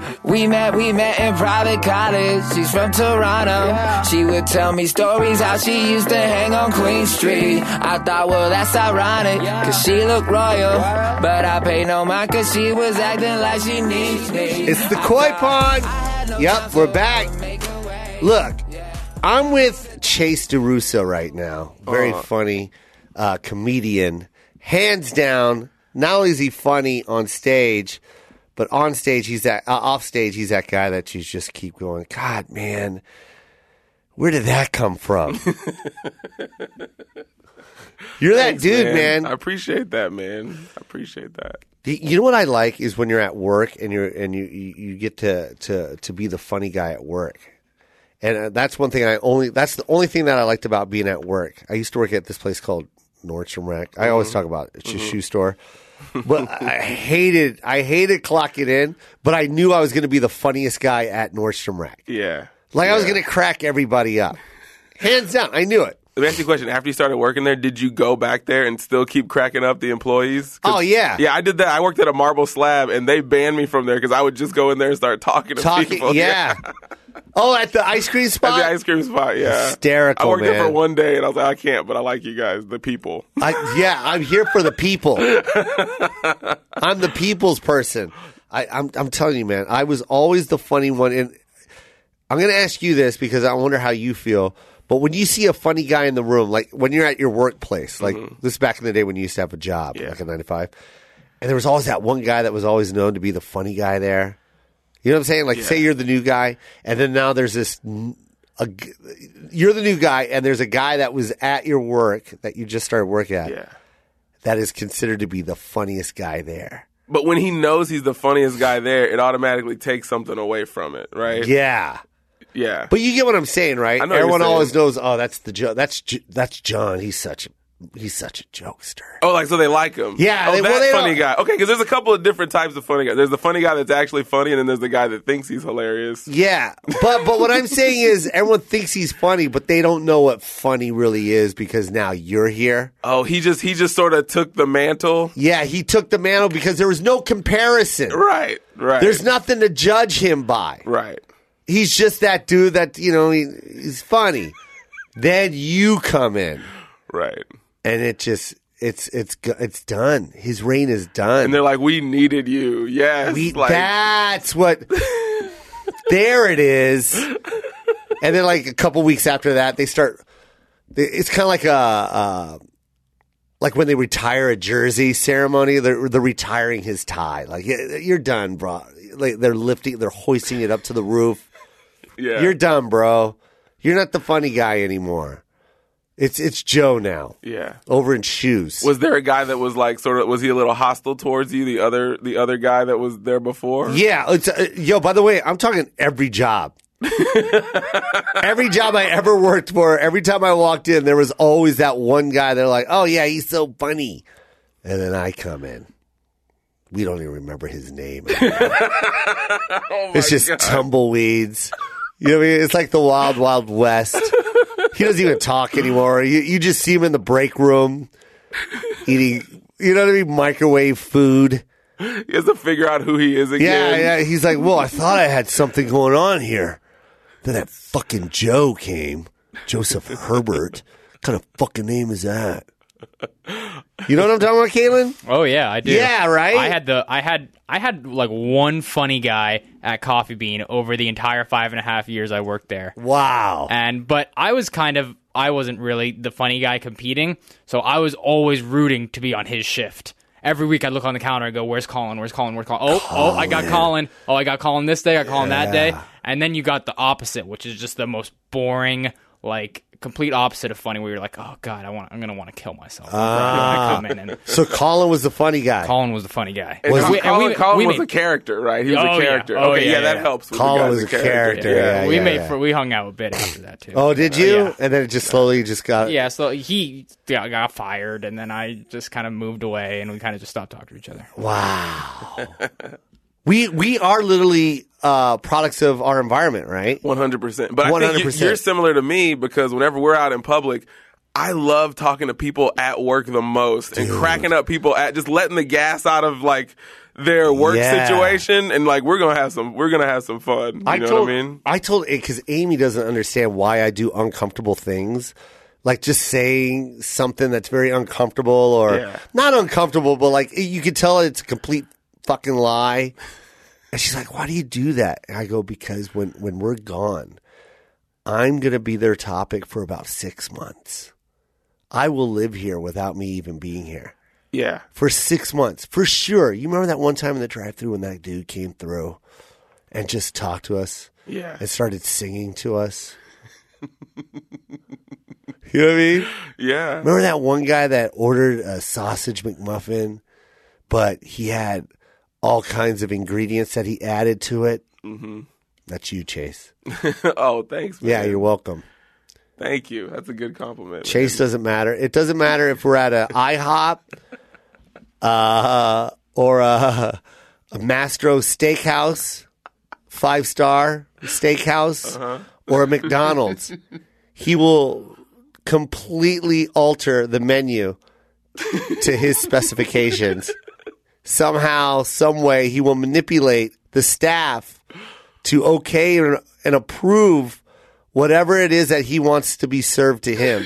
We met in private college. She's from Toronto. She would tell me stories how she used to hang on Queen Street. I thought, well, that's ironic, cause she looked royal. But I paid no mind cause she was acting like she needs me. It's the Koi Pond. Yep, we're back. Look, I'm with Chase DeRusso right now. Very funny comedian. Hands down, not only is he funny on stage, but on stage, off stage, he's that guy that you just keep going, God, man, where did that come from? You're that dude, man. I appreciate that, man. I appreciate that. You know what I like is when you're at work and you get to be the funny guy at work. And that's one thing that's the only thing that I liked about being at work. I used to work at this place called Nordstrom Rack. I always talk about it. It's a shoe store. But I hated clocking in, but I knew I was going to be the funniest guy at Nordstrom Rack. Yeah. I was going to crack everybody up. Hands down. I knew it. Let me ask you a question. After you started working there, did you go back there and still keep cracking up the employees? Oh, yeah. Yeah, I did that. I worked at a marble slab, and they banned me from there because I would just go in there and start talking to people. Yeah. Oh, at the ice cream spot? At the ice cream spot, yeah. Hysterical, I worked man. there for one day, and I was like, I can't, but I like you guys, the people. I'm here for the people. I'm the people's person. I'm telling you, man, I was always the funny one. And I'm going to ask you this because I wonder how you feel. But when you see a funny guy in the room, like when you're at your workplace, like this is back in the day when you used to have a job, like a 9 to 5, and there was always that one guy that was always known to be the funny guy there. You know what I'm saying? Like, say you're the new guy, and then now there's you're the new guy, and there's a guy that was at your work that you just started working at that is considered to be the funniest guy there. But when he knows he's the funniest guy there, it automatically takes something away from it, right? Yeah. Yeah. But you get what I'm saying, right? I know Everyone what you're always saying. knows, oh, that's the Joe. That's John. He's such a jokester. Oh, like, so they like him. Yeah. Oh, that funny guy. Okay, because there's a couple of different types of funny guys. There's the funny guy that's actually funny, and then there's the guy that thinks he's hilarious. Yeah. But what I'm saying is everyone thinks he's funny, but they don't know what funny really is because now you're here. Oh, he just sort of took the mantle. Yeah, he took the mantle because there was no comparison. Right. There's nothing to judge him by. Right. He's just that dude that, he's funny. Then you come in. Right. And it just, it's done. His reign is done. And they're like, we needed you. Yes. That's what, there it is. And then like a couple weeks after that, it's kind of like like when they retire a jersey ceremony, they're retiring his tie. Like, you're done, bro. Like they're hoisting it up to the roof. Yeah. You're done, bro. You're not the funny guy anymore. It's Joe now. Yeah. Over in shoes. Was there a guy that was like was he a little hostile towards you, the other guy that was there before? Yeah. By the way, I'm talking every job. Every job I ever worked for, every time I walked in, there was always that one guy. They're like, oh, yeah, he's so funny. And then I come in. We don't even remember his name. It's just tumbleweeds. You know what I mean? It's like the Wild Wild West. He doesn't even talk anymore. You just see him in the break room eating, you know what I mean, microwave food. He has to figure out who he is again. Yeah. He's like, well, I thought I had something going on here. Then that fucking Joe came. Joseph Herbert. What kind of fucking name is that? You know what I'm talking about, Caitlin? Oh yeah, I do. Yeah, right. I had like one funny guy at Coffee Bean over the entire 5.5 years I worked there. Wow. But I wasn't really the funny guy competing, so I was always rooting to be on his shift. Every week I'd look on the counter and go, where's Colin? Oh, I got Colin. Oh, I got Colin this day. I got Colin that day. And then you got the opposite, which is just the most boring, like complete opposite of funny, where you're like, oh God, I'm going to want to kill myself. I come in and so Colin was the funny guy. Colin was the funny guy. Colin was a character, right? He was a character. Yeah. Okay, that helps. Colin was a character. Yeah. We hung out a bit after that too. Oh, did you? And then it just slowly just got... Yeah, so he got fired, and then I just kind of moved away, and we kind of just stopped talking to each other. Wow. We are literally products of our environment, right? 100%. But I think you're similar to me because whenever we're out in public, I love talking to people at work the most and cracking up people just letting the gas out of like their work Yeah. situation, and like we're gonna have some fun. You know what I mean? I told because Amy doesn't understand why I do uncomfortable things, like just saying something that's very uncomfortable or not uncomfortable, but like you could tell it's a complete fucking lie. And she's like, "Why do you do that?" And I go, "Because when we're gone, I'm gonna be their topic for about 6 months. I will live here without me even being here." Yeah. For 6 months, for sure. You remember that one time in the drive-thru when that dude came through and just talked to us? Yeah. And started singing to us? You know what I mean? Yeah. Remember that one guy that ordered a sausage McMuffin, but he had all kinds of ingredients that he added to it? Mm-hmm. That's you, Chase. Oh, thanks, man. Yeah, you're welcome. Thank you. That's a good compliment. Chase doesn't matter. It doesn't matter if we're at a IHOP or a Mastro Steakhouse, 5-star steakhouse, or a McDonald's. He will completely alter the menu to his specifications. Somehow, some way, he will manipulate the staff to okay and approve whatever it is that he wants to be served to him.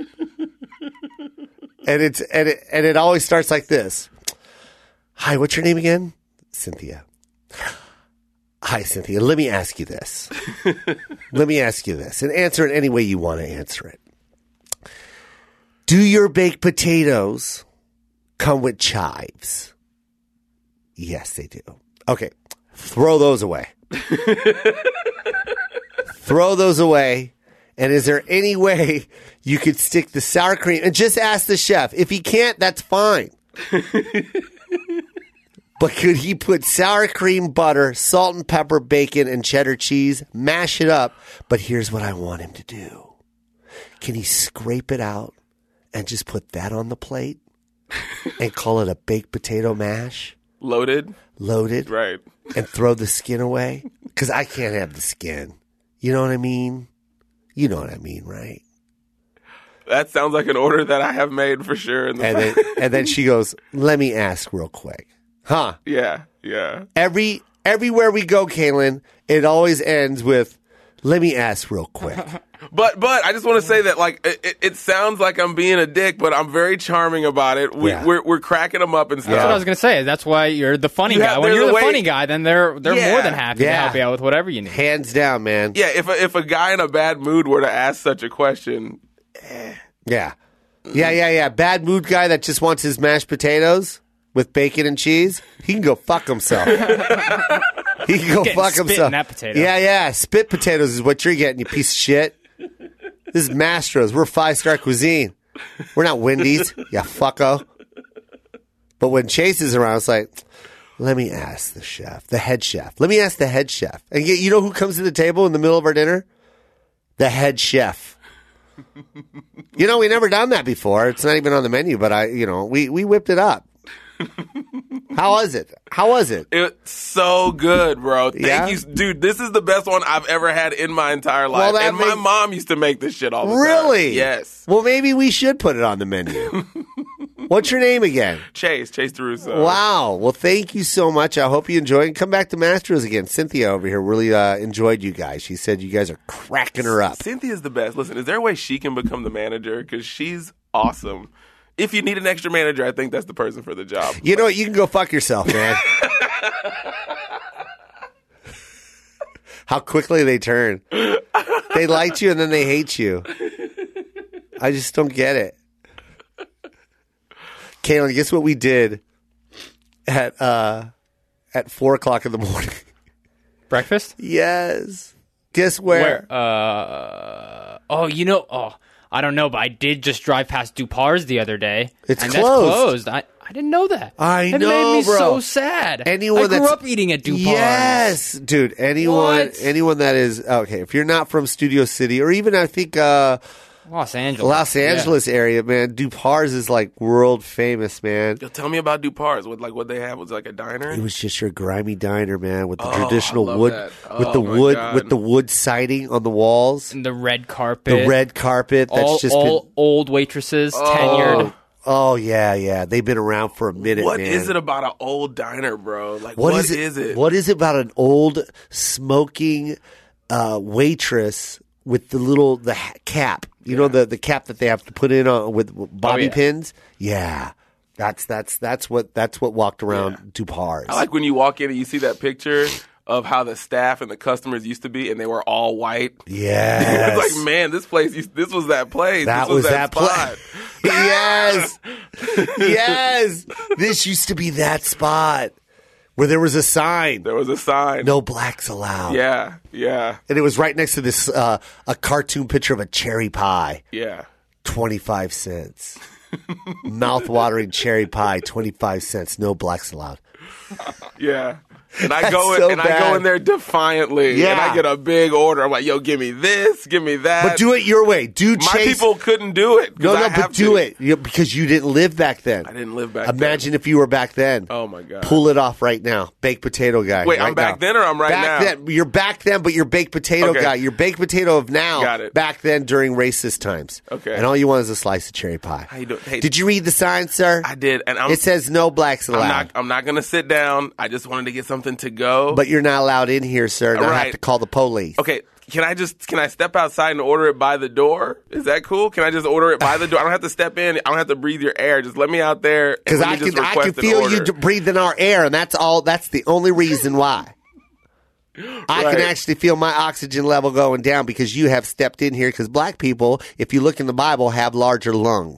And it always starts like this. "Hi, what's your name again?" "Cynthia." "Hi, Cynthia. Let me ask you this. Let me ask you this, and answer it any way you want to answer it. Do your baked potatoes come with chives?" "Yes, they do." "Okay, throw those away." Throw those away. And is there any way you could stick the sour cream? And just ask the chef. If he can't, that's fine. But could he put sour cream, butter, salt and pepper, bacon, and cheddar cheese, mash it up? But here's what I want him to do. Can he scrape it out and just put that on the plate and call it a baked potato mash? Loaded. Right. And throw the skin away? Because I can't have the skin. You know what I mean? You know what I mean, right? That sounds like an order that I have made for sure. And then she goes, "Let me ask real quick." Huh? Yeah. Everywhere we go, Kaylin, it always ends with, "Let me ask real quick." But I just want to say that like it sounds like I'm being a dick, but I'm very charming about it. We're cracking them up and stuff. That's what I was gonna say. That's why you're the funny guy. When you're the funny guy, then they're more than happy to help you out with whatever you need. Hands down, man. Yeah, if a guy in a bad mood were to ask such a question, Yeah. Bad mood guy that just wants his mashed potatoes with bacon and cheese, he can go fuck himself. He can go fuck spit himself. in that potato. Yeah. Spit potatoes is what you're getting, you piece of shit. This is Mastro's. We're 5-star cuisine. We're not Wendy's, you fucko. But when Chase is around, it's like, let me ask the chef, the head chef. Let me ask the head chef. And you know who comes to the table in the middle of our dinner? The head chef. You know, we never done that before. It's not even on the menu, but we whipped it up. How was it? it's so good, bro. Yeah? Thank you, dude. This is the best one I've ever had in my entire life. Well, and my mom used to make this shit all the time. Really? Yes. Well, maybe we should put it on the menu. What's your name again? Chase DeRusso. Wow. Well, thank you so much. I hope you enjoyed it. Come back to Mastro's again. Cynthia over here really enjoyed you guys. She said you guys are cracking her up. Cynthia's the best. Listen, is there a way she can become the manager? Because she's awesome. If you need an extra manager, I think that's the person for the job. You know what? You can go fuck yourself, man. How quickly they turn. They like you and then they hate you. I just don't get it. Kaylin, guess what we did at 4 o'clock in the morning? Breakfast? Yes. Guess where? I don't know, but I did just drive past Dupar's the other day. It's and closed. That's closed. I didn't know that. I It know, made me bro. so sad. I grew up eating at Dupar's. Yes, dude. Anyone that is okay. If you're not from Studio City, or even I think Los Angeles. Area, man, Dupar's is like world famous, man. Yo, tell me about Dupar's. What they have was like a diner. It was just your grimy diner, man, with the I traditional love wood, that. with the Oh, my wood, God. with the wood siding on the walls, And the red carpet. the red carpet. That's all just been, old waitresses, tenured. Oh, yeah. They've been around for a minute, What man. is it about an old diner, bro? Like, what is it? What is it about an old smoking waitress with the cap? You know, the cap that they have to put in with bobby pins? Yeah. That's what walked around Dupar's. I like when you walk in and you see that picture of how the staff and the customers used to be, and they were all white. Yes. It's like, man, this was that place. That this was that spot. place. Yes. Yes. This used to be that spot where there was a sign. There was a sign. No blacks allowed. Yeah. And it was right next to this, a cartoon picture of a cherry pie. Yeah. 25 cents. Mouth-watering cherry pie, 25 cents. No blacks allowed. Yeah. And I That's go in, so and I go bad. in there defiantly, Yeah. and I get a big order. I'm like, "Yo, give me this, give me that." But do it your way. My people couldn't do it. No, I but have do to. it because you didn't live back then. I didn't live back then. Imagine if you were back then. Oh my god! Pull it off right now. Baked potato guy. Wait, right I'm back now. then or I'm right back now? Then. You're back then, but you're baked potato Okay. guy. You're baked potato of now. Got it. Back then during racist times. Okay. And all you want is a slice of cherry pie. How you doing? Hey, Did you read the sign, sir? I did, and It says no blacks allowed. I'm not gonna sit down. I just wanted to get something to go. But you're not allowed in here, sir. And I have Right. to call the police. Okay, can I step outside and order it by the door? Is that cool? Can I just order it by the door? I don't have to step in. I don't have to breathe your air. Just let me out there. Because I can feel you breathing our air, and that's all. That's the only reason why. I can Right. actually feel my oxygen level going down because you have stepped in here. Because black people, if you look in the Bible, have larger lungs.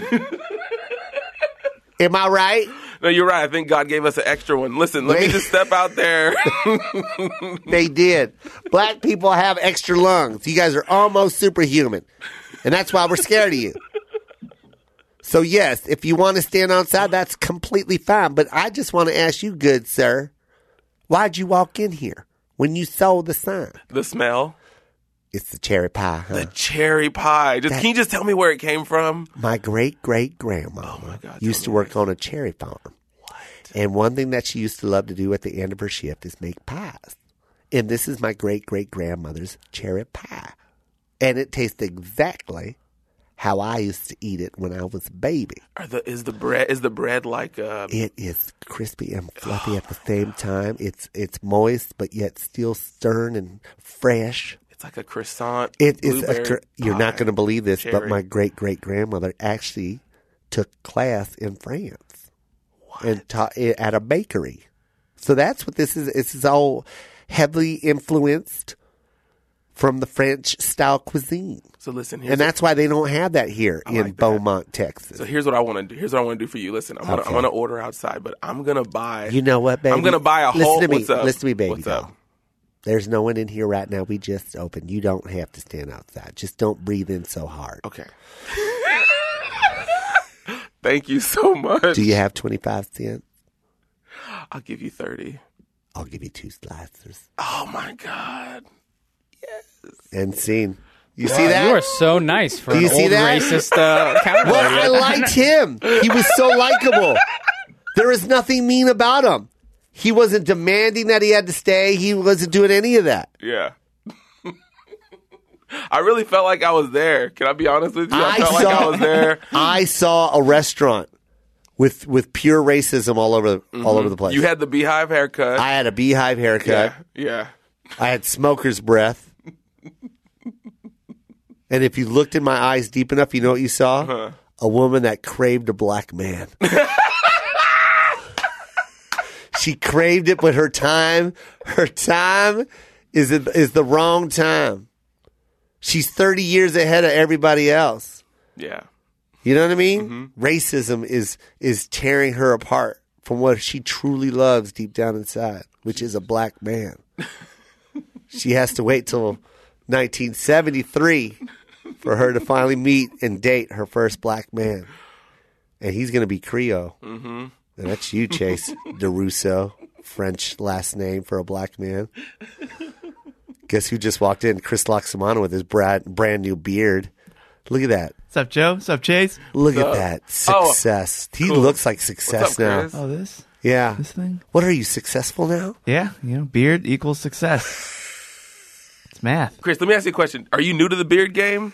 Am I right? No, you're right. I think God gave us an extra one. Listen, let me just step out there. They did. Black people have extra lungs. You guys are almost superhuman. And that's why we're scared of you. So, yes, if you want to stand outside, that's completely fine. But I just want to ask you, good sir, why'd you walk in here when you saw the sign? The smell. It's the cherry pie, huh? The cherry pie. Can you just tell me where it came from? My great-great-grandmama used to work on a cherry farm. What? And one thing that she used to love to do at the end of her shift is make pies. And this is my great-great-grandmother's cherry pie. And it tastes exactly how I used to eat it when I was a baby. Is the bread like It is crispy and fluffy at the same time. It's moist, but yet still stern and fresh. it's like a croissant? It is blueberry you're not pie. going to believe this, but Cherry. my great-great-grandmother actually took class in France and taught it at a bakery. So that's what this is. This is all heavily influenced from the French-style cuisine. So listen, And that's why they don't have that here in like that. Beaumont, Texas. So here's what I want to do. Here's what I want to do for you. Listen, I'm gonna order outside, but I'm gonna buy. You know what, baby? I'm gonna buy a whole. Listen to me. What's up? Listen to me, baby What's doll. up? There's no one in here right now. We just opened. You don't have to stand outside. Just don't breathe in so hard. Okay. Thank you so much. Do you have 25 cents? I'll give you 30. I'll give you 2 slicers. Oh my God. And scene. You see that? You are so nice for Do an you see old that? racist counterpart. Well, I liked him. He was so likable. There was nothing mean about him. He wasn't demanding that he had to stay. He wasn't doing any of that. Yeah. I really felt like I was there. Can I be honest with you? I felt like I was there. I saw a restaurant with pure racism all over the place. You had the beehive haircut. I had a beehive haircut. Yeah. I had smoker's breath. And if you looked in my eyes deep enough, you know what you saw? A woman that craved a black man. She craved it, but her time is the wrong time. She's 30 years ahead of everybody else. Yeah. You know what I mean? Racism is tearing her apart from what she truly loves deep down inside, which is a black man. She has to wait till 1973 for her to finally meet and date her first black man. And he's going to be Creole. Mm-hmm. And that's you, Chase DeRusso. French last name for a black man. Guess who just walked in? Chris Loxamano with his brand new beard. Look at that. What's up, Joe? What's up, Chase? Look at that. Success. He cool. looks like success What's up, now. Chris? Oh, this Yeah. thing? What are you, successful now? Yeah, beard equals success. It's math. Chris, let me ask you a question. Are you new to the beard game?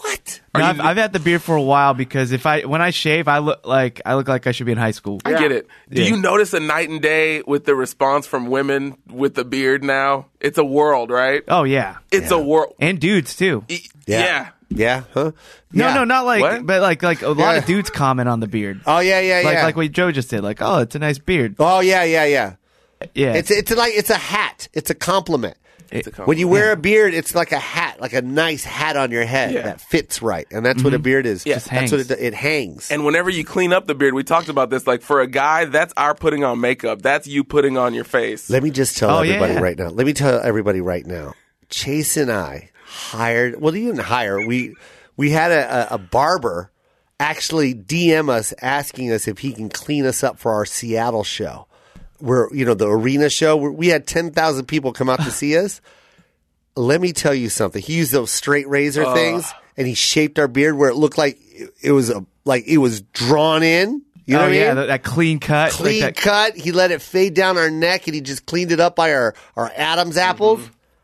What? No, I've had the beard for a while because when I shave, I look like I should be in high school. I get it. Do Yeah. you notice a night and day with the response from women with the beard now? It's a world, right? Oh yeah, It's a world. and dudes too. Yeah. Yeah, huh? No, Yeah. no, not like, What? but like a lot Yeah. of dudes comment on the beard. Oh yeah, yeah, yeah. Like what Joe just did. Like, oh, it's a nice beard. Oh yeah, yeah, yeah. Yeah, It's a hat. It's a compliment. It's a compliment. When you wear a beard, it's like a hat, like a nice hat on your head Yeah. that fits right, and that's what a beard is. Yeah. Just That's what hangs. it hangs. And whenever you clean up the beard, we talked about this. Like for a guy, that's our putting on makeup. That's you putting on your face. Let me just tell Oh, everybody yeah. right now. Let me tell everybody right now. Chase and I hired. Well, he didn't hire. We had a barber actually DM us asking us if he can clean us up for our Seattle show. Where the arena show. We had 10,000 people come out to see us. Let me tell you something. He used those straight razor things, and he shaped our beard where it looked like it was drawn in. You know oh what yeah, I mean? that clean cut. Clean like that, cut. He let it fade down our neck, and he just cleaned it up by our Adam's apples.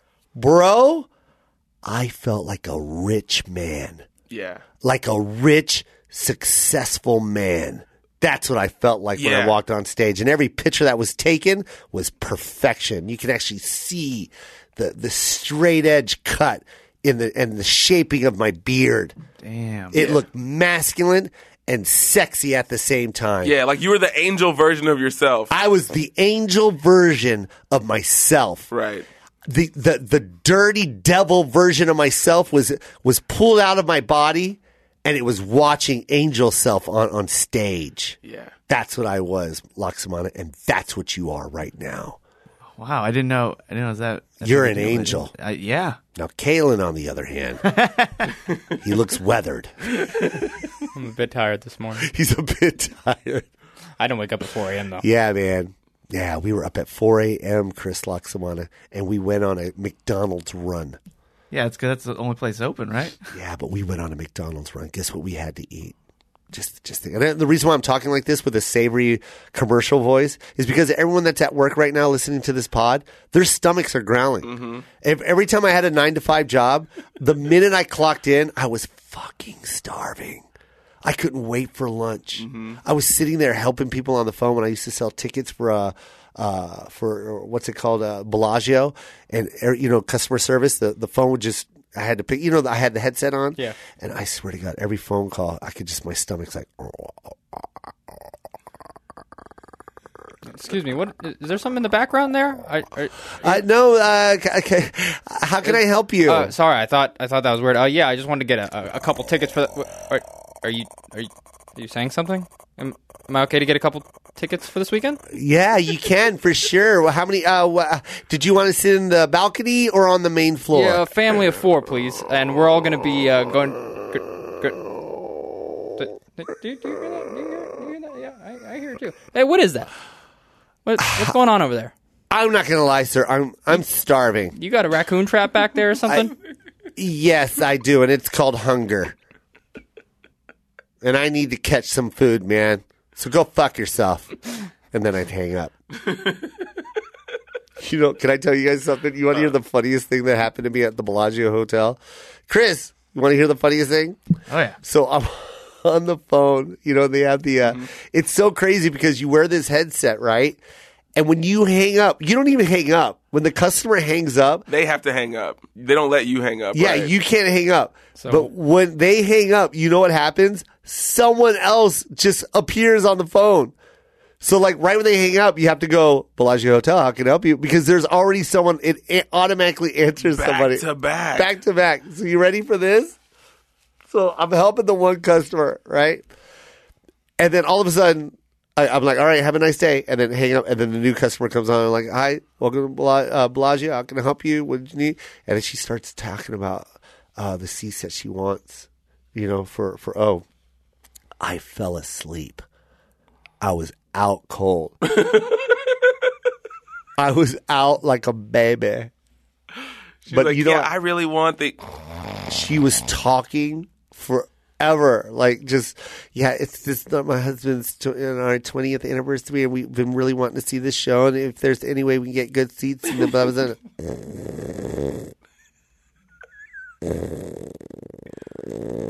Bro, I felt like a rich man, Yeah. like a rich, successful man. That's what I felt like when I Yeah. walked on stage. And every picture that was taken was perfection. You can actually see the straight edge cut and the shaping of my beard. damn. It looked masculine and sexy at the same time. Yeah, like you were the angel version of yourself. I was the angel version of myself. Right. The dirty devil version of myself was pulled out of my body, and it was watching angel self on stage. Yeah. That's what I was, Laksamana, and that's what you are right now. Wow, I didn't know. I didn't know that. that's You're what an they do. angel. Yeah. Now, Kalen, on the other hand, he looks weathered. I'm a bit tired this morning. He's a bit tired. I didn't wake up at 4 a.m. though. Yeah, man. Yeah, we were up at 4 a.m., Chris Laksamana, and we went on a McDonald's run. Yeah, it's 'cause that's the only place open, right? Yeah, but we went on a McDonald's run. Guess what we had to eat? Just think. And the reason why I'm talking like this with a savory commercial voice is because everyone that's at work right now listening to this pod, their stomachs are growling. Every time I had a 9 to 5 job, the minute I clocked in, I was fucking starving. I couldn't wait for lunch. I was sitting there helping people on the phone when I used to sell tickets for what's it called, Bellagio, and customer service. The phone would just. I had to pick, I had the headset on. Yeah. And I swear to God, every phone call, my stomach's like, Excuse me. What is there? Something in the background there? no, okay. How can I help you? Sorry, I thought that was weird. Yeah, I just wanted to get a couple tickets for. Are you saying something? Am I okay to get a couple tickets for this weekend? Yeah, you can for sure. Well, how many? Did you want to sit in the balcony or on the main floor? Yeah, a family of 4, please, and we're all going to be going. Do you hear that? Do you hear that? Yeah, I hear it too. Hey, what is that? What's going on over there? I'm not gonna lie, sir. I'm starving. You got a raccoon trap back there or something? Yes, I do, and it's called hunger. And I need to catch some food, man. So go fuck yourself. And then I'd hang up. Can I tell you guys something? You want to hear the funniest thing that happened to me at the Bellagio Hotel? Chris, you want to hear the funniest thing? Oh yeah. So I'm on the phone. They have the. It's so crazy because you wear this headset, right? And when you hang up, you don't even hang up. When the customer hangs up, They have to hang up. They don't let you hang up. yeah, right? you can't hang up. So- But when they hang up, you know what happens? Someone else just appears on the phone. So like right when they hang up, you have to go, Bellagio Hotel, how can I help you? Because there's already someone, it automatically answers somebody. Back To back. So you ready for this? So I'm helping the one customer, right? And then all of a sudden, I'm like, all right, have a nice day. And then hang up. And then the new customer comes on. I'm like, hi, welcome to Bellagio. How can I help you? What did you need? And then she starts talking about the seats that she wants, for I fell asleep. I was out cold. I was out like a baby. She's But like, you know yeah, what? I really want the. She was talking forever. Like, just, yeah, it's just not my husband's our 20th anniversary, and we've been really wanting to see this show. And if there's any way we can get good seats, and blah, blah, blah.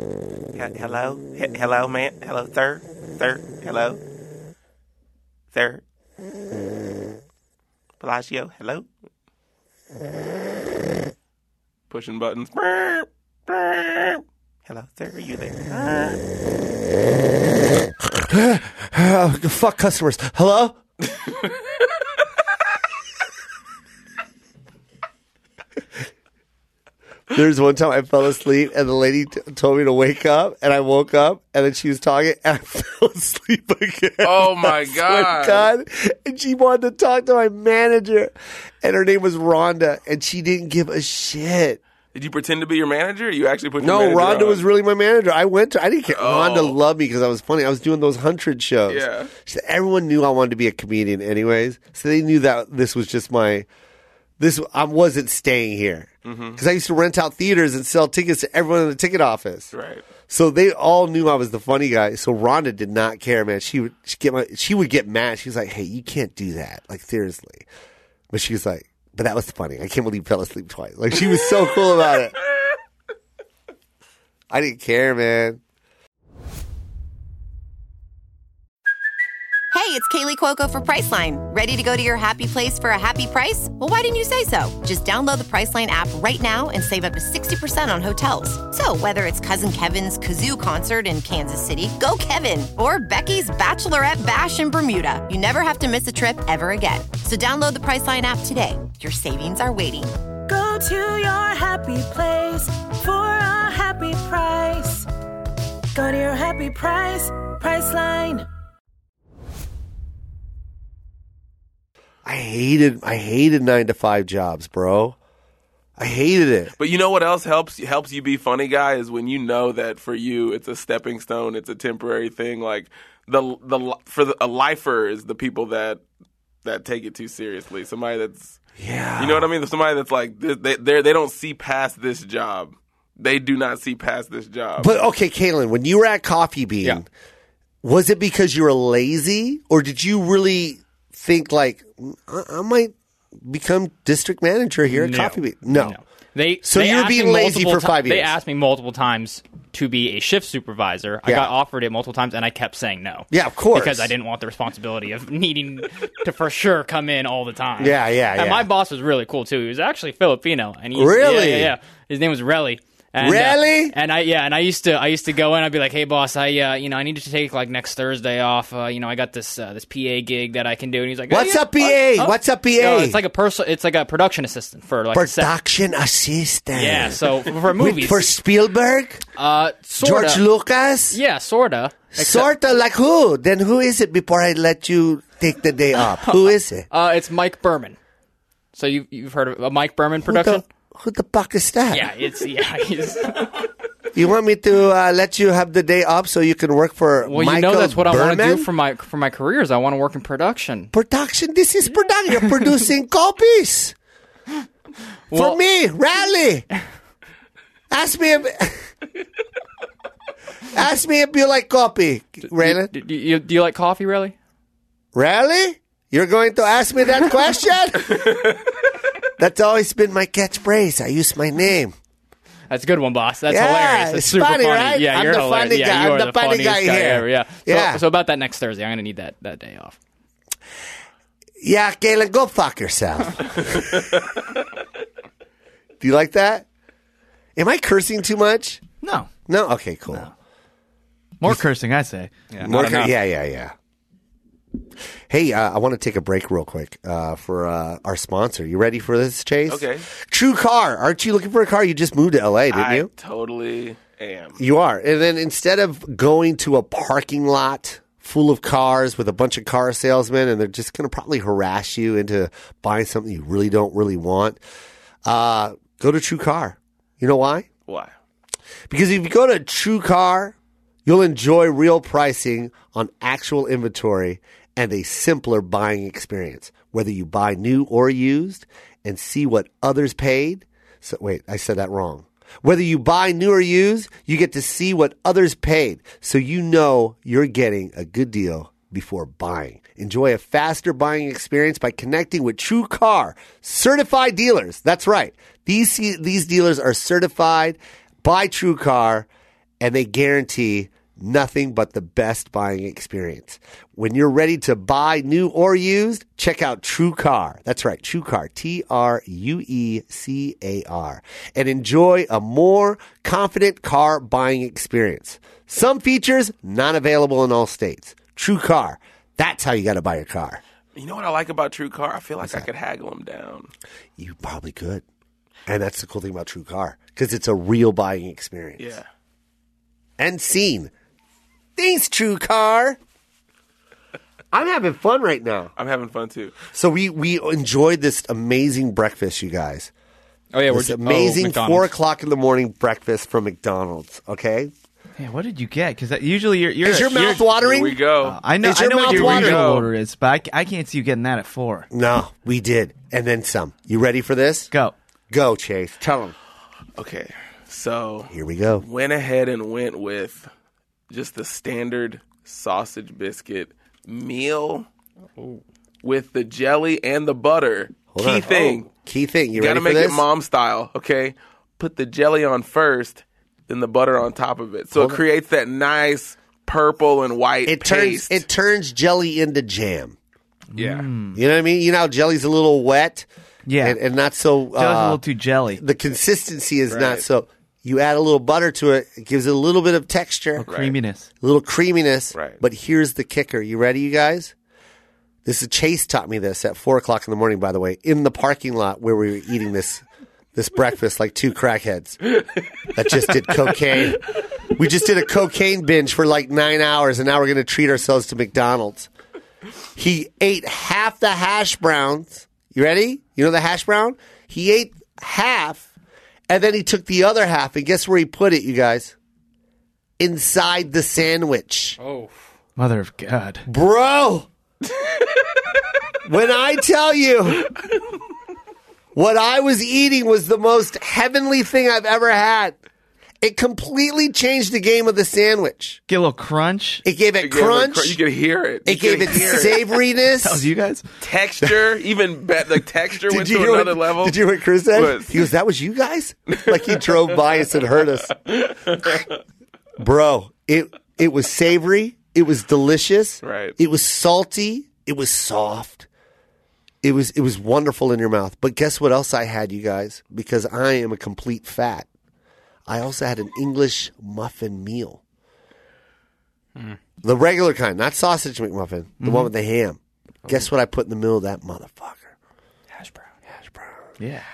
Hello? Hello, man? Hello, sir? Sir? Hello? Sir? Palacio? Hello? Pushing buttons. Hello, sir? Are you there? Fuck customers. Hello? There's one time I fell asleep and the lady told me to wake up, and I woke up and then she was talking and I fell asleep again. Oh my I swear to God. And she wanted to talk to my manager, and her name was Rhonda, and she didn't give a shit. Did you pretend to be your manager? Or you actually put your No, manager Rhonda on? was really my manager. I didn't care. Rhonda loved me because I was funny. I was doing those 100 shows. Yeah. Everyone knew I wanted to be a comedian anyways. So they knew that this was just I wasn't staying here. Because I used to rent out theaters and sell tickets to everyone in the ticket office. Right. So they all knew I was the funny guy. So Rhonda did not care, man. She would get mad. She was like, "Hey, you can't do that. Like, seriously." But she was like, "But that was funny. I can't believe you fell asleep twice." Like, she was so cool about it. I didn't care, man. Hey, it's Kaylee Cuoco for Priceline. Ready to go to your happy place for a happy price? Well, why didn't you say so? Just download the Priceline app right now and save up to 60% on hotels. So whether it's Cousin Kevin's Kazoo Concert in Kansas City, go Kevin, or Becky's Bachelorette Bash in Bermuda, you never have to miss a trip ever again. So download the Priceline app today. Your savings are waiting. Go to your happy place for a happy price. Go to your happy price, Priceline. I hated 9-to-5 jobs, bro. I hated it. But you know what else helps you be funny, guy, is when you know that for you it's a stepping stone, it's a temporary thing. Like a lifer is the people that take it too seriously. Somebody that's you know what I mean. Somebody that's like they don't see past this job. They do not see past this job. But okay, Kaylin, when you were at Coffee Bean, was it because you were lazy, or did you really think like I might become district manager here at Coffee Bean? No. They you were asked being me lazy for 5 years. They asked me multiple times to be a shift supervisor. I got offered it multiple times, and I kept saying no. Yeah, of course. Because I didn't want the responsibility of needing to for sure come in all the time. Yeah. And my boss was really cool, too. He was actually Filipino. And Really? Yeah. His name was Relly. And, Really? And I used to go in. I'd be like, "Hey, boss, I need to take like next Thursday off. I got this PA gig that I can do." And he's like, What's up, PA? What's up, PA? It's like a production assistant for like production assistant. Yeah, so for movies. For Spielberg? Sorta. George Lucas? Yeah, sorta. Sorta, like who? Then who is it before I let you take the day off? Who is it? It's Mike Berman. So you've heard of a Mike Berman production? Who the fuck is that? Yeah, he's... You want me to let you have the day off so you can work for Well, Michael that's what Berman? I want to do for my career is I want to work in production. Production? This is production. You're producing copies. For me, Rally. Ask me if you like coffee, Raylan. Do you like coffee, really? Rally? You're going to ask me that question? That's always been my catchphrase. I use my name. That's a good one, boss. That's hilarious. That's it's super funny, right? Yeah, I'm you're the hilarious. funny guy. You I'm are the funny funniest guy here. Ever. Yeah. Yeah. So about that next Thursday, I'm going to need that day off. Yeah, Galen, go fuck yourself. Do you like that? Am I cursing too much? No. No? Okay, cool. No. More cursing, I say. Yeah, More I don't know. Yeah. Hey, I want to take a break real quick for our sponsor. You ready for this, Chase? Okay. True Car. Aren't you looking for a car? You just moved to LA, didn't you? I totally am. You are. And then instead of going to a parking lot full of cars with a bunch of car salesmen and they're just going to probably harass you into buying something you really don't really want, go to True Car. You know why? Why? Because if you go to True Car, you'll enjoy real pricing on actual inventory and a simpler buying experience, whether you buy new or used and see what others paid. So wait, I said that wrong. Whether you buy new or used, you get to see what others paid, so you know you're getting a good deal before buying. Enjoy a faster buying experience by connecting with True Car certified dealers. That's right. These dealers are certified by True Car, and they guarantee nothing but the best buying experience. When you're ready to buy new or used, check out TrueCar. That's right, TrueCar, TRUECAR, and enjoy a more confident car buying experience. Some features not available in all states. TrueCar, that's how you got to buy your car. You know what I like about TrueCar? I feel like I could haggle them down. You probably could. And that's the cool thing about TrueCar, because it's a real buying experience. Yeah. And seen. Thanks, TrueCar. I'm having fun right now. I'm having fun too. So we enjoyed this amazing breakfast, you guys. Oh yeah, This amazing McDonald's. 4 o'clock in the morning breakfast from McDonald's. Okay, Yeah, what did you get? Because usually you're is your mouth Here watering? we go. I know Is your what mouth your watering? usual order is, but I can't see you getting that at 4. No, we did, and then some. You ready for this? Go. Go, Chase. Tell them. Okay, so Here we go. went ahead and went with just the standard sausage biscuit meal with the jelly and the butter. Hold Key on. thing. Key thing. You Got ready to for make this? it mom style, okay? Put the jelly on first, then the butter on top of it. So it creates that nice purple and white paste. It turns jelly into jam. Yeah. You know what I mean? You know how jelly's a little wet? Yeah. And not so... That was a little too jelly. the consistency is not Right. so... You add a little butter to it. It gives it a little bit of texture. Creaminess. A little creaminess. Right. But here's the kicker. You ready, you guys? This is Chase taught me this at 4 o'clock in the morning, by the way, in the parking lot where we were eating this breakfast like 2 crackheads that just did cocaine. We just did a cocaine binge for like 9 hours, and now we're going to treat ourselves to McDonald's. He ate half the hash browns. You ready? You know the hash brown? He ate half, and then he took the other half, and guess where he put it, you guys? Inside the sandwich. Oh, Mother of God. Bro, when I tell you what I was eating was the most heavenly thing I've ever had, it completely changed the game of the sandwich. Get a little crunch. It gave it You gave crunch. You could hear it. It gave it savoriness. That was you guys? Texture, even better. The texture went to hear another level. Did you hear what Chris said? What? He goes, "That was you guys?" Like he drove by us and heard us. Bro, it was savory. It was delicious. Right. It was salty. It was soft. It was wonderful in your mouth. But guess what else I had, you guys? Because I am a complete fat. I also had an English muffin meal. The regular kind, not sausage McMuffin, the one with the ham. Guess what I put in the middle of that motherfucker? Hash brown. Yeah.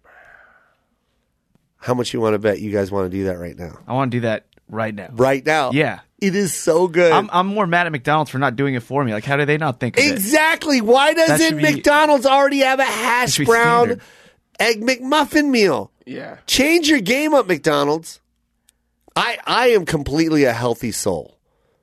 How much you want to bet you guys want to do that right now? I want to do that right now. Right now. Yeah. It is so good. I'm more mad at McDonald's for not doing it for me. Like, how do they not think of it? Exactly. Why That doesn't should be- McDonald's already have a hash should be brown standard. egg McMuffin meal? Yeah. Change your game up, McDonald's. I am completely a healthy soul.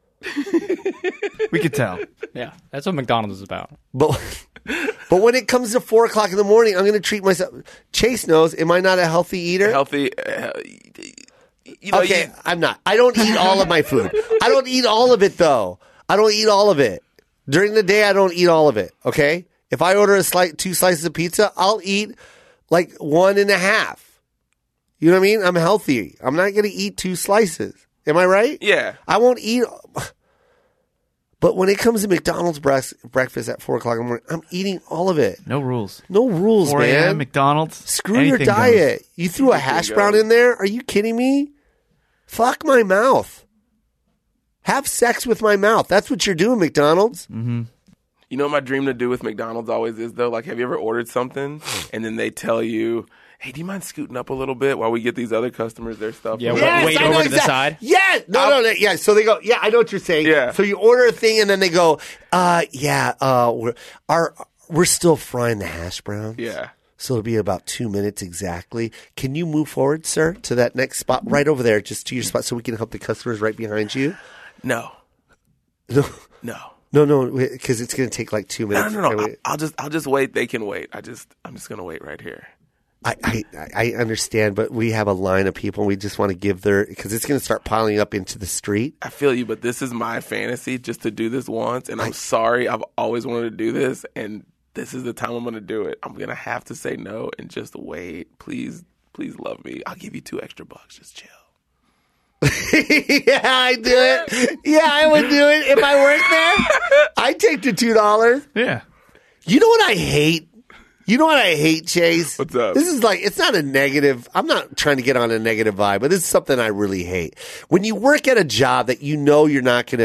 We could tell. yeah, that's what McDonald's is about. But when it comes to 4 o'clock in the morning, I'm going to treat myself. Chase knows, am I not a healthy eater? Healthy. You know, Okay, I'm not. I don't eat all of my food. I don't eat all of it, though. I don't eat all of it. During the day, I don't eat all of it, okay? If I order 2 slices of pizza, I'll eat like 1.5. You know what I mean? I'm healthy. I'm not going to eat 2 slices. Am I right? Yeah. I won't eat. But when it comes to McDonald's breakfast at 4 o'clock in the morning, I'm eating all of it. No rules. No rules, 4 a.m. man. McDonald's. Screw your anything goes. diet. You threw a hash brown in there? Are you kidding me? Fuck my mouth. Have sex with my mouth. That's what you're doing, McDonald's. You know what my dream to do with McDonald's always is, though? Like, have you ever ordered something and then they tell you, hey, do you mind scooting up a little bit while we get these other customers their stuff? Yeah, Yes! wait I know over to the side? Yeah. No. Yeah. So they go, yeah, I know what you're saying. Yeah. So you order a thing and then they go, we're still frying the hash browns. Yeah. So it'll be about 2 minutes exactly. Can you move forward, sir, to that next spot right over there, just to your spot so we can help the customers right behind you? No. No. No. Because it's going to take like 2 minutes. No. I'll just wait. They can wait. I'm just gonna wait right here. I understand, but we have a line of people and we just want to give because it's going to start piling up into the street. I feel you, but this is my fantasy just to do this once, and I'm sorry. I've always wanted to do this, and this is the time I'm going to do it. I'm going to have to say no and just wait. Please love me. I'll give you $2 extra. Just chill. Yeah, I do it. Yeah, I would do it if I worked there. I'd take the $2. Yeah. You know what I hate? You know what I hate, Chase? What's up? This is like, it's not a negative. I'm not trying to get on a negative vibe, but this is something I really hate. When you work at a job that you know you're not going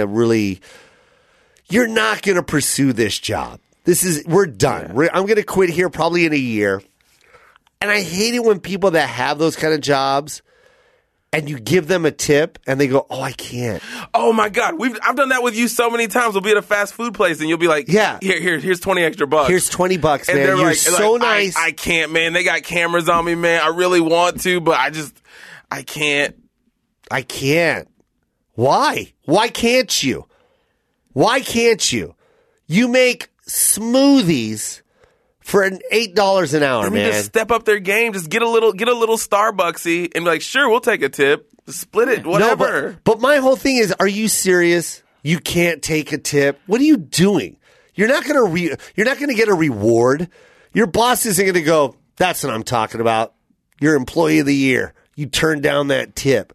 to pursue this job. We're done. I'm going to quit here probably in a year. And I hate it when people that have those kind of jobs and you give them a tip and they go, oh, I can't. Oh my God, I've done that with you so many times. We'll be at a fast food place and you'll be like, Yeah. here's 20 extra bucks. Here's $20, And man. they're You're like, so nice. I can't, man. They got cameras on me, man. I really want to, but I can't. I can't. Why? Why can't you? Why can't you? You make smoothies for an $8 an hour, They need man. to step up their game. Just get a little Starbucksy and be like, sure, we'll take a tip. Split it, whatever. No, but my whole thing is, are you serious? You can't take a tip. What are you doing? You're not gonna get a reward. Your boss isn't gonna go, that's what I'm talking about. You're employee of the year. You turned down that tip.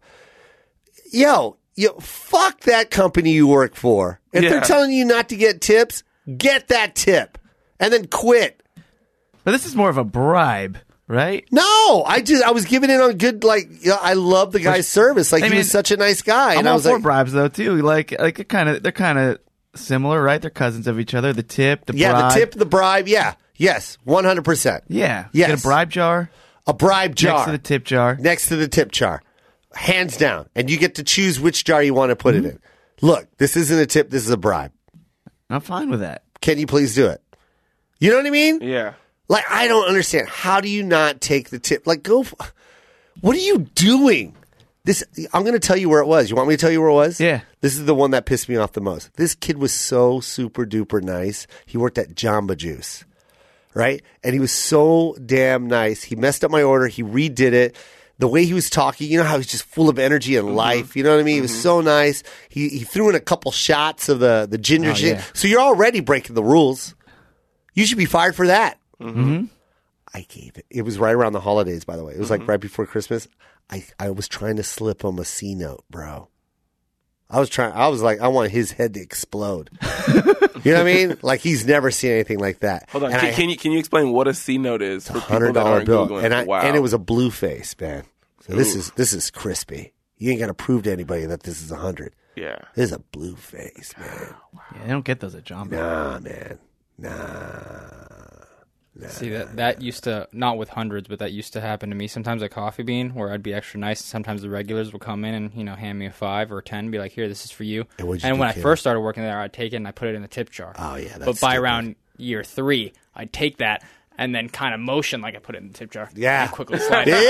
Yo, fuck that company you work for. If they're telling you not to get tips, get that tip and then quit. But this is more of a bribe, right? No, I was giving it on good, I love the guy's service. Like, he was such a nice guy. I'm And I all was for like, bribes though too. They're kind of similar, right? They're cousins of each other. The tip, the yeah, bribe. the tip, the bribe. Yeah. Yes. 100%. Yeah. Yes. Get a bribe jar A bribe jar. next to the tip jar. Next to the tip jar. Hands down. And you get to choose which jar you want to put it in. Look, this isn't a tip. This is a bribe. I'm fine with that. Can you please do it? You know what I mean? Yeah. Like, I don't understand. How do you not take the tip? Like, what are you doing? I'm going to tell you where it was. You want me to tell you where it was? Yeah. This is the one that pissed me off the most. This kid was so super duper nice. He worked at Jamba Juice, right? And he was so damn nice. He messed up my order. He redid it. The way he was talking, you know how he's just full of energy and life. You know what I mean? He was so nice. He threw in a couple shots of the ginger shit. yeah. So you're already breaking the rules. You should be fired for that. Mm-hmm. I gave it. It was right around the holidays, by the way. It was like right before Christmas. I was trying to slip him a C note, bro. I was like, I want his head to explode. You know what I mean? Like, he's never seen anything like that. Hold on. And Can you explain what a C note is for people that $100 aren't bill, Googling? Wow. and it was a blue face, man. So this is crispy. You ain't got to prove to anybody that this is 100. Yeah. This is a blue face, man. Yeah, they don't get those at Jamba. Nah, man. Nah. See, that used to, not with hundreds, but that used to happen to me sometimes at Coffee Bean, where I'd be extra nice. Sometimes the regulars would come in and, hand me a 5 or a 10 and be like, here, this is for you. And what'd you And do, when I kid? first started working there, I'd take it and I'd put it in the tip jar. Oh, yeah, that's But by stupid. around year 3, I'd take that and then kind of motion like I put it in the tip jar. Yeah. And quickly slide it.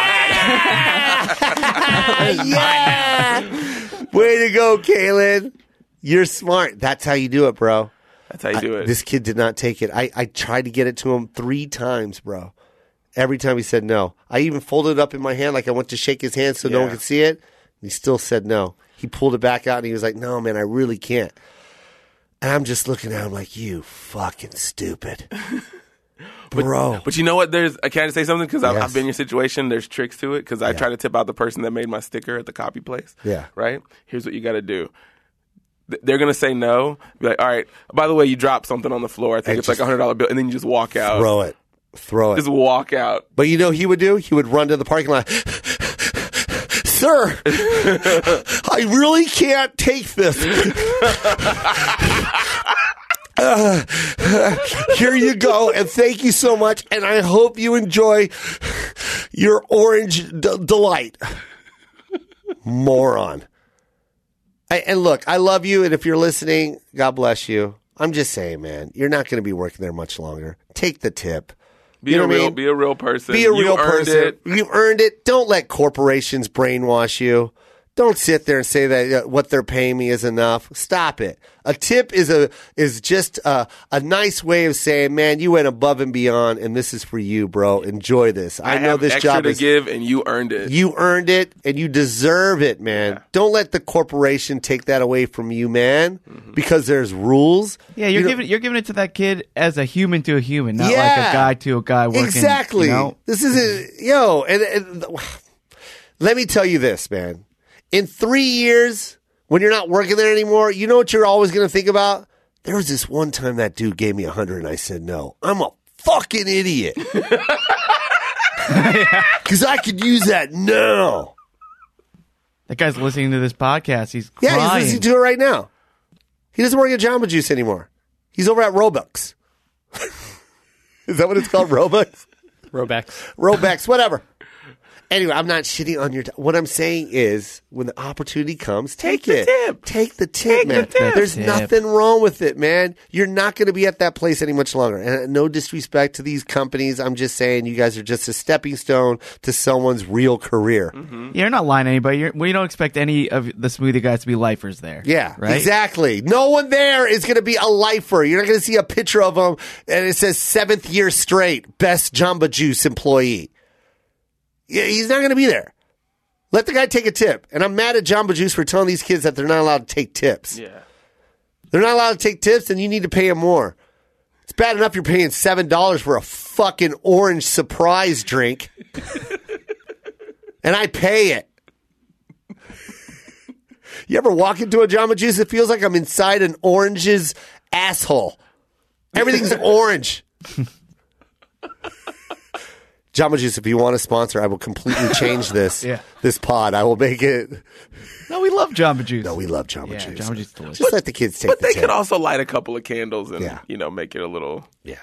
Yeah! Way to go, Kalen. You're smart. That's how you do it, bro. That's how you do it. This kid did not take it. I tried to get it to him 3 times, bro. Every time he said no. I even folded it up in my hand like I went to shake his hand so no one could see it. And he still said no. He pulled it back out and he was like, no, man, I really can't. And I'm just looking at him like, you fucking stupid. Bro. But you know what? Can I say something? Because Yes. I've been in your situation. There's tricks to it. Because I try to tip out the person that made my sticker at the copy place. Yeah. Right? Here's what you got to do. They're going to say no. Be like, all right, by the way, you dropped something on the floor. I think And it's like a $100 bill. And then you just walk out. Throw it. Just walk out. But you know what he would do? He would run to the parking lot. Sir, I really can't take this. Here you go, and thank you so much, and I hope you enjoy your orange delight. Moron. And look, I love you, and if you're listening, God bless you. I'm just saying, man, you're not going to be working there much longer. Take the tip. Be a real person. Be a You real earned person. it. You've earned it. Don't let corporations brainwash you. Don't sit there and say that what they're paying me is enough. Stop it. A tip is just a nice way of saying, man, you went above and beyond, and this is for you, bro. Enjoy this. I know have this extra job to is give, and you earned it. you earned it, and you deserve it, man. Yeah. Don't let the corporation take that away from you, man, because there's rules. Yeah, you're giving it to that kid as a human to a human, not like Yeah. a guy to a guy working. Exactly. You know? This is and let me tell you this, man. In 3 years, when you're not working there anymore, you know what you're always going to think about? There was this one time that dude gave me $100 and I said no. I'm a fucking idiot. Because I could use that now. That guy's listening to this podcast. He's crying. Yeah, he's listening to it right now. He doesn't work at Jamba Juice anymore. He's over at Robux. Is that what it's called? Robux? Robux, whatever. Anyway, I'm not shitting on your what I'm saying is, when the opportunity comes, take it. Tip. Take the tip, man. There's nothing wrong with it, man. You're not going to be at that place any much longer. And no disrespect to these companies. I'm just saying you guys are just a stepping stone to someone's real career. Yeah, you're not lying to anybody. We don't expect any of the smoothie guys to be lifers there. Yeah, right? Exactly. No one there is going to be a lifer. You're not going to see a picture of them and it says 7th year straight, best Jamba Juice employee. Yeah, he's not going to be there. Let the guy take a tip. And I'm mad at Jamba Juice for telling these kids that they're not allowed to take tips. Yeah. They're not allowed to take tips, and you need to pay them more. It's bad enough you're paying $7 for a fucking orange surprise drink. And I pay it. You ever walk into a Jamba Juice? It feels like I'm inside an orange's asshole. Everything's orange. Jamba Juice, if you want to sponsor, I will completely change this this pod. I will make it. No, we love Jamba Juice. No, we love Jamba Juice. Jamba Juice is delicious. Just let the kids take But the they tip. could also light a couple of candles and, make it a little... Yeah.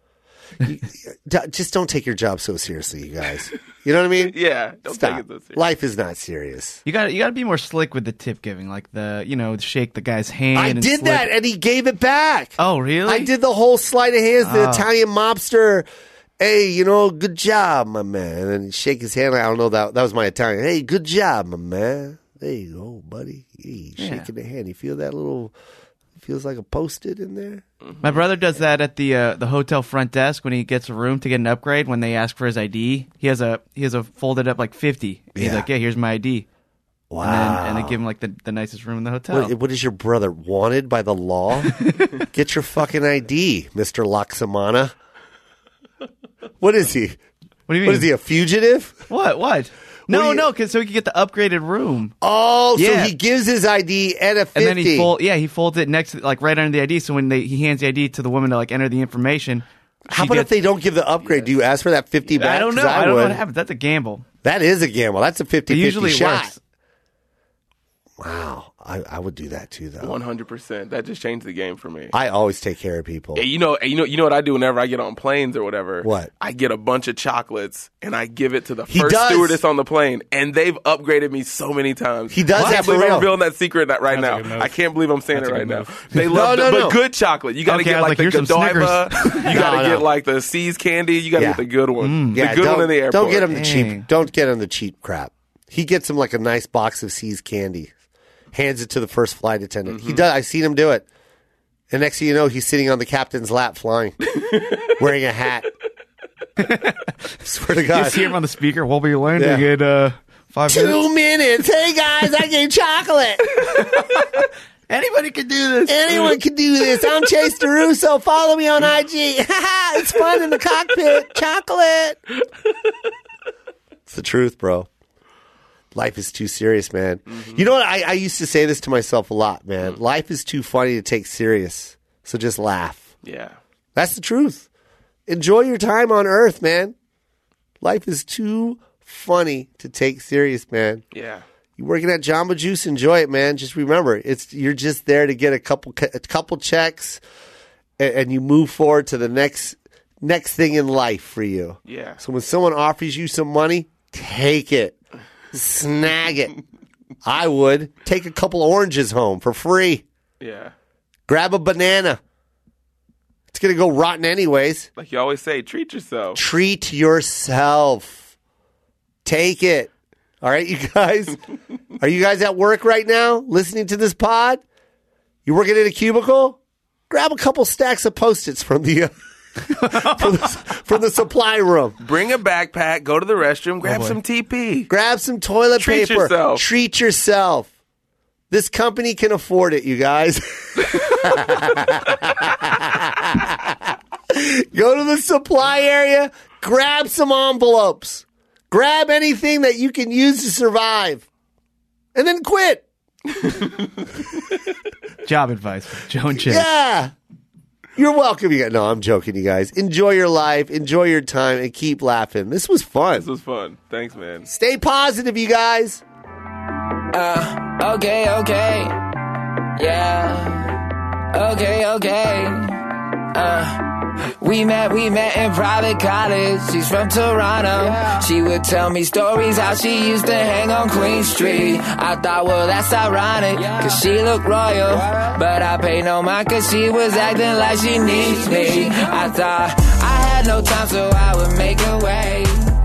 Just don't take your job so seriously, you guys. You know what I mean? Yeah. Don't Stop. take it so serious. Life is not serious. You got to be more slick with the tip giving, like shake the guy's hand. I and did slip. that, and he gave it back. Oh, really? I did the whole sleight of hands, the Italian mobster. Hey, good job, my man. And then he'd shake his hand. I don't know, that was my Italian. Hey, good job, my man. There you go, buddy. Hey, shaking the hand. You feel that little, feels like a Post-it in there? My brother does that at the hotel front desk when he gets a room to get an upgrade. When they ask for his ID, he has a folded up like 50. He's like, yeah, here's my ID. Wow. And they give him like the nicest room in the hotel. What is your brother wanted by the law? Get your fucking ID, Mr. Laksamana. What is he? What do you mean? What is he, a fugitive? What? No, because so he can get the upgraded room. Oh, Yeah. so he gives his ID and a 50. And then he folds it next to, like right under the ID. So when he hands the ID to the woman to like enter the information. How about if they don't give the upgrade? Do you ask for that 50 back? I don't know. 'Cause I don't know would. what happens. That's a gamble. That is a gamble. That's a 50-50 Usually it shot. works. Wow. I would do that too, though. 100%. That just changed the game for me. I always take care of people. Hey, you know what I do whenever I get on planes or whatever? What? I get a bunch of chocolates and I give it to the He first does. stewardess on the plane, and they've upgraded me so many times. He does I that can't for believe real. I'm revealing that secret right That's a now. good move. I can't believe I'm saying That's it a right good now. move. They love No. but good chocolate. You got to Okay, get I was like like, the here's some Godiva. You got to No. get like the See's candy. You got to Yeah. get the good one. Yeah, the good don't, one in the airport. Don't get him the Dang. cheap. Don't get him the cheap crap. He gets him like a nice box of See's candy. Hands it to the first flight attendant. He does. I've seen him do it. And next thing you know, he's sitting on the captain's lap flying, wearing a hat. Swear to God. Just hear him on the speaker. We'll be landing Yeah. in 5 minutes. 2 minutes. Hey guys, I gave chocolate. Anybody could do this. Anyone can do this. I'm Chase DeRusso. Follow me on IG. It's fun in the cockpit. Chocolate. It's the truth, bro. Life is too serious, man. You know what? I used to say this to myself a lot, man. Life is too funny to take serious. So just laugh. Yeah. That's the truth. Enjoy your time on Earth, man. Life is too funny to take serious, man. Yeah. You're working at Jamba Juice, enjoy it, man. Just remember, you're just there to get a couple checks, and you move forward to the next thing in life for you. Yeah. So when someone offers you some money, take it, snag it. I would take a couple oranges home for free. Yeah. Grab a banana. It's gonna go rotten anyways. Like you always say, treat yourself. Treat yourself. Take it. All right, you guys. Are you guys at work right now listening to this pod? You working in a cubicle? Grab a couple stacks of Post-its from the from the supply room. Bring a backpack, go to the restroom, grab some TP. Grab some toilet Treat paper. yourself. Treat yourself. This company can afford it, you guys. Go to the supply area, grab some envelopes. Grab anything that you can use to survive. and then quit. Job advice from Joe and Chase. Yeah. You're welcome. No, I'm joking, you guys. Enjoy your life, enjoy your time, and keep laughing. This was fun. This was fun. Thanks, man. Stay positive, you guys. Okay. Yeah. Okay. We met in private college. She's from Toronto. She would tell me stories how she used to hang on Queen Street. I thought, well, that's ironic, cause she looked royal. But I paid no mind cause she was acting like she needs me. I thought I had no time, so I would make a way.